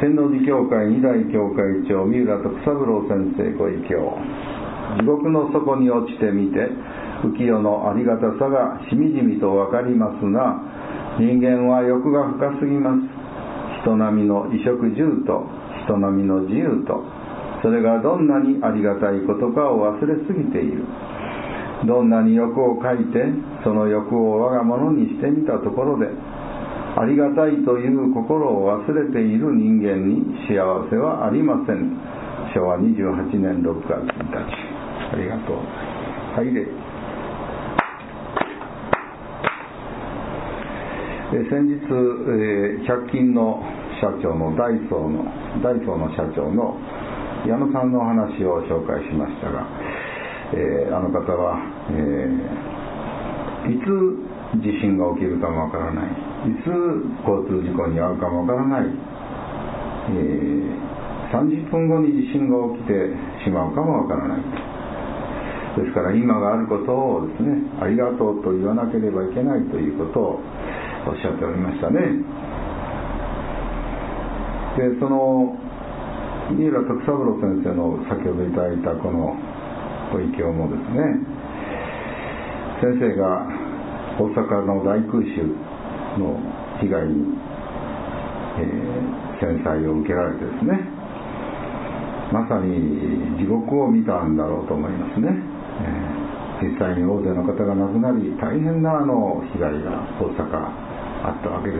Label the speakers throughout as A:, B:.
A: 天王寺教会二代教会長三浦徳三郎先生ご意見。地獄の底に落ちてみて浮世のありがたさがしみじみとわかりますが、人間は欲が深すぎます。人並みの衣食住と人並みの自由と、それがどんなにありがたいことかを忘れすぎている。どんなに欲をかいてその欲を我が物にしてみたところで、ありがたいという心を忘れている人間に幸せはありません。昭和28年6月1日。ありがとう。はい、先日、100均の社長のダイソーの社長の矢野さんの話を紹介しましたが、あの方は、いつ地震が起きるかもわからない、いつ交通事故に遭うかもわからない、30分後に地震が起きてしまうかもわからない。ですから今があることをですね、ありがとうと言わなければいけないということをおっしゃっておりましたね。で、その三浦徳三郎先生の先ほどいただいたこのご意見もですね、先生が大阪の大空襲の被害に、戦災を受けられてですね、まさに地獄を見たんだろうと思いますね。実際に大勢の方が亡くなり、大変な被害が大阪あったわけです。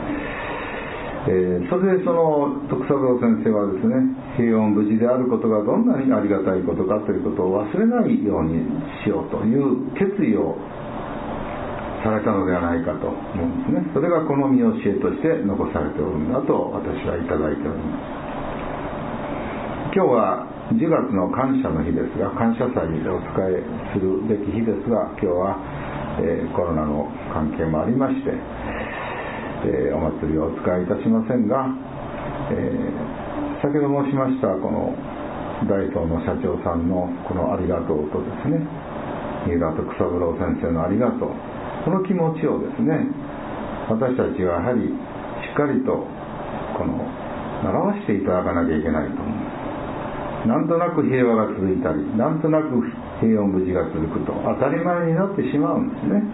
A: それでその徳三郎先生はですね、平穏無事であることがどんなにありがたいことかということを忘れないようにしようという決意をされたのではないかと思うんですね。それがこの見教えとして残されておるんだと私はいただいております。今日は10月の感謝の日ですが、感謝祭でお仕えするべき日ですが、今日は、コロナの関係もありまして、お祭りをお使いいたしませんが、先ほど申しましたこのダイソーの社長さんのこのありがとうとですね、三浦徳三郎先生のありがとう、この気持ちをですね、私たちはやはりしっかりとこの習わしていただかなきゃいけないと思います。なんとなく平和が続いたり、なんとなく平穏無事が続くと当たり前になってしまうんですね。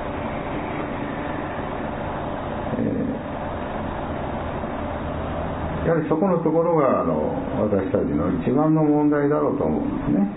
A: やはりそこのところが私たちの一番の問題だろうと思うん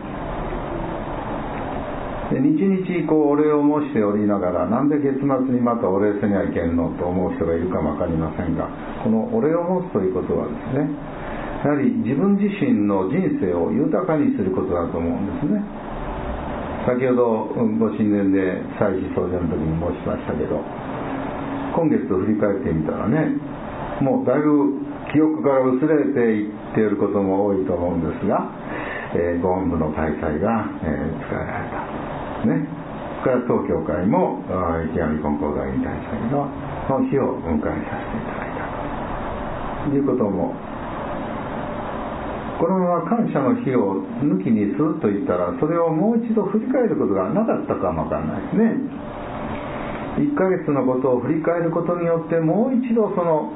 A: ですね。で、日々こうお礼を申しておりながら、なんで月末にまたお礼せにはいけんのと思う人がいるかもわかりませんが、このお礼を申すということはですね、やはり自分自身の人生を豊かにすることだと思うんですね。先ほどご神殿で祭祀掃除の時に申しましたけど、今月を振り返ってみたらね、もうだいぶ記憶から薄れていっていることも多いと思うんですが、ご本部の開催が、使えられた、ね、それから当教会も池上金光大院大祭の日を迎えさせていただいたということも、このまま感謝の日を抜きにすると言ったら、それをもう一度振り返ることがなかったかもわからないですね。1ヶ月のことを振り返ることによって、もう一度その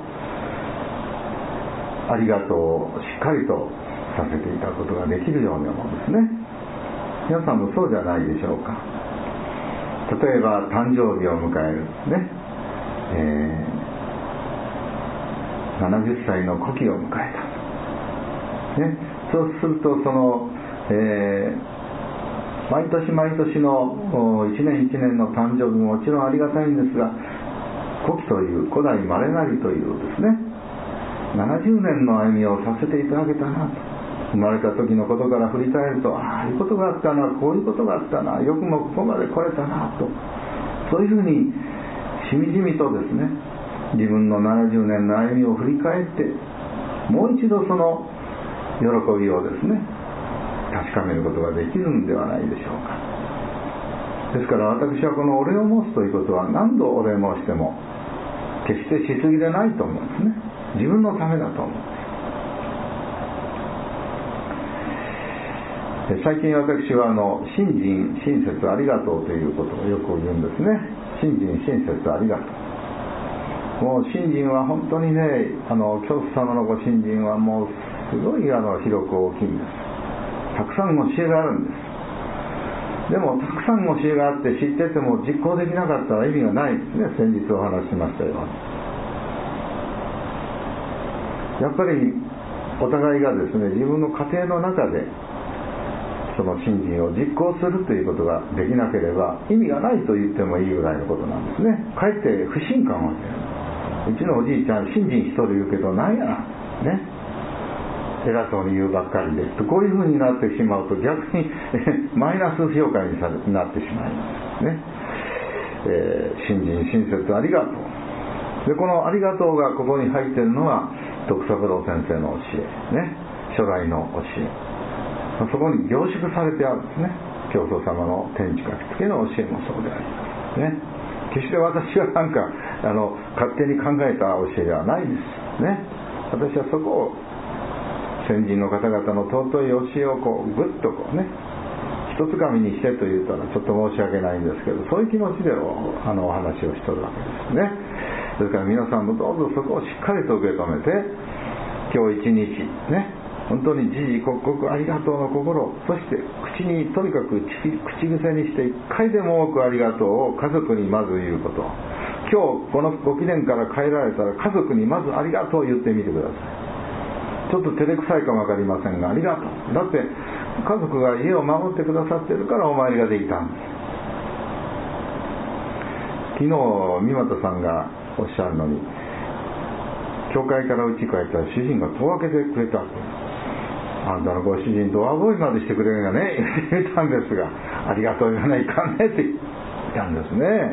A: ありがとうをしっかりとさせていただくことができるように思うんですね。皆さんもそうじゃないでしょうか。例えば誕生日を迎えるね、70歳の古希を迎えた、ね、そうするとその、毎年毎年の一年一年の誕生日ももちろんありがたいんですが、古希という古代まれなりというですね、70年の歩みをさせていただけたなと、生まれた時のことから振り返ると、ああいうことがあったな、こういうことがあったな、よくもここまで来れたなと、そういうふうにしみじみとですね、自分の70年の歩みを振り返って、もう一度その喜びをですね、確かめることができるんではないでしょうか。ですから私はこのお礼を申すということは、何度お礼申しても決してしすぎでないと思うんですね。自分のためだと思うんです。最近私は信心親切ありがとうということをよく言うんですね。信心親切ありがとう。 もう信心は本当にね、教祖様のご信心はもうすごい広く大きいんです。たくさん教えがあるんです。でもたくさん教えがあって知ってても実行できなかったら意味がないですね。先日お話ししましたように、やっぱりお互いがですね、自分の家庭の中でその信心を実行するということができなければ意味がないと言ってもいいぐらいのことなんですね。かえって不信感を与える。うちのおじいちゃん信心しとる言うけどなんやね、偉そうに言うばっかりでと、こういうふうになってしまうと逆にマイナス評価になってしまいますね。信心親切ありがとうで、このありがとうがここに入っているのは徳三郎先生の教えね、初代の教え、そこに凝縮されてあるんですね。教祖様の天地書き付けの教えもそうでありますね。決して私はなんか勝手に考えた教えではないですね。私はそこを先人の方々の尊い教えをこうぐっとこうね、一つ紙にしてと言ったらちょっと申し訳ないんですけど、そういう気持ちでお話をしとるわけですね。ですから皆さんもどうぞそこをしっかりと受け止めて、今日一日ね、本当に時々刻々ありがとうの心、そして口にとにかく口癖にして一回でも多くありがとうを家族にまず言うこと。今日このご記念から帰られたら家族にまずありがとうを言ってみてください。ちょっと照れくさいかもわかりませんが、ありがとう。だって家族が家を守ってくださっているからお参りができたんです。昨日三又さんがおっしゃるのに、教会から家帰ったら主人が戸を開けてくれた。あんたのご主人ドアボーイまでしてくれるんがね言ったんですが、ありがとう言わないかんねって言ったんですね。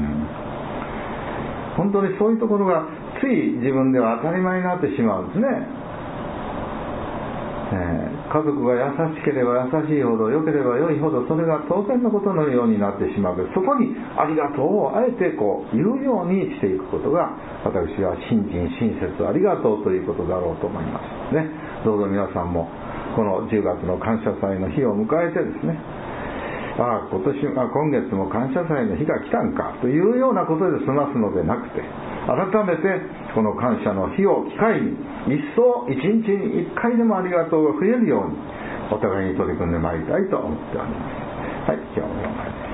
A: 本当にそういうところがつい自分では当たり前になってしまうんですね。家族が優しければ優しいほど、良ければ良いほど、それが当然のことのようになってしまうけど、そこにありがとうをあえてこう言うようにしていくことが、私は信心親切ありがとうということだろうと思いますね。どうぞ皆さんもこの10月の感謝祭の日を迎えてですね、今月も感謝祭の日が来たんかというようなことで済ますのでなくて、改めてこの感謝の日を機会に一層一日に一回でもありがとうが増えるようにお互いに取り組んでまいりたいと思っております。はい、今日もお願いします。